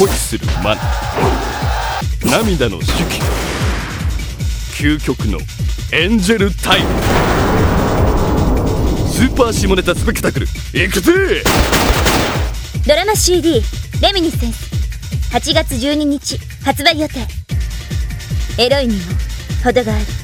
保持するマナ、涙の手記、究極のエンジェルタイム、スーパー下ネタスペクタクル、いくぜ。 ドラマ CD レミニセンス8月12日発売予定。エロいにも程がある。